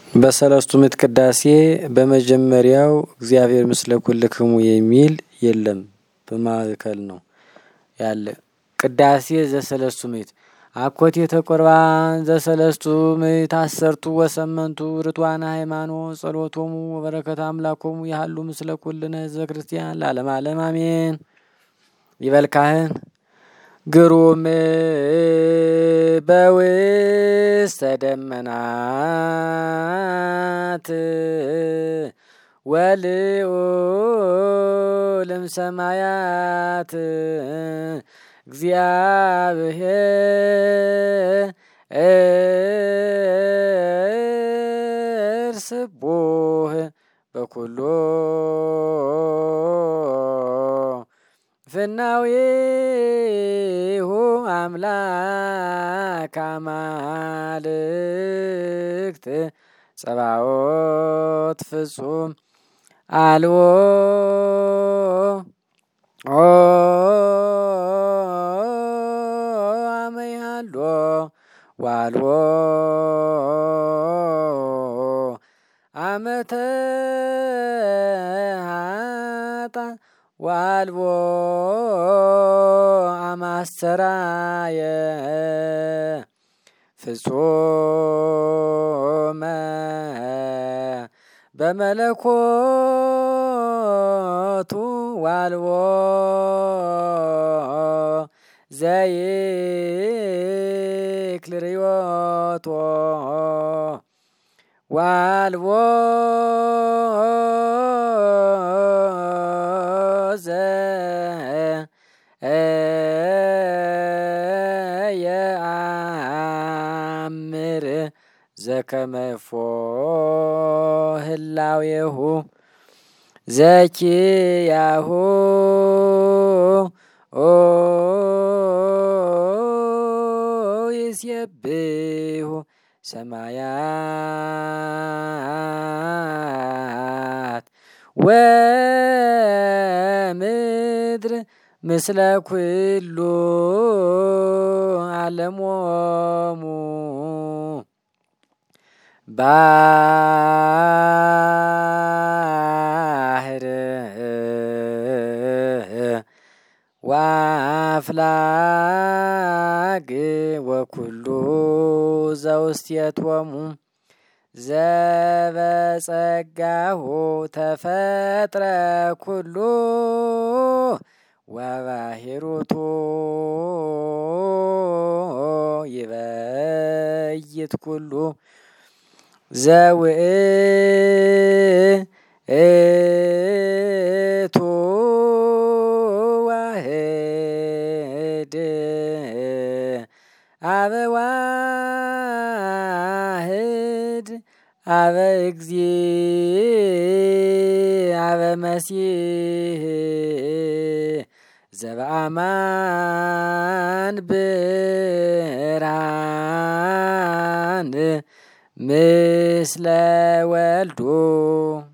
በሰለስቱ ምዕት ቅዳሴ በመጀመሪያው እግዚአብሔር ምስለ ኩልክሙ የሚል የለም በማከል ነው ያለ። ቅዳሴ ዘሰለስቱ ምዕት አኮቴተ ቁርባን ዘሰለስቱ ምዕት አሰርቱ ወሰመንቱ ርቱዓነ ሃይማኖት ጸሎቶሙ ወበረከተ አምላኮሙ ያህሉ ምስለ ኩልነ ህዝበ ክርስቲያን ለዓለመ ዓለም አሜን። ይበል ካህን ግሩም በውስተ ደመናት ወልዑል እምሰማያት እግዚአብሔር ስቡሕ በኩሉ ፍናዊሁ አምላክ አማልክት ጸባኦት ፍጹም አልቦ አመያሎ ዋልቦ አመተ ሀጣ ዋልቦ አማሰራየ ፍጹመ በመለኮቱ ዋልቦ ዘይክል ርዮቶ ዋልቦ የአምር ዘከመፎ ህላዌሁ ዘኪያሁ ይሴብሑ ሰማያት ወምድር ምስለ ኩሉ ዓለሞሙ ባሕር ወአፍላግ ወኩሉ ዘውስቴቶሙ ዘበጸጋሁ ተፈጥረ ኩሉ ወባሕሩቱ ይበይት ኩሉ ዘውእቱ ዋሕድ አበ ዋሕድ አበ እግዚእ አበ መሲሕ ዘበአማን ብርሃን ምስለ ወልዱ